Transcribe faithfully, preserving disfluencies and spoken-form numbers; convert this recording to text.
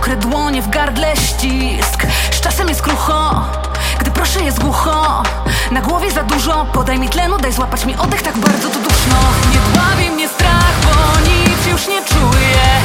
mokre dłonie w gardle ścisk. Z czasem jest krucho, gdy proszę jest głucho. Na głowie za dużo, podaj mi tlenu, daj złapać mi oddech, tak bardzo tu duszno. Nie dławi mnie strach, bo nic już nie czuję.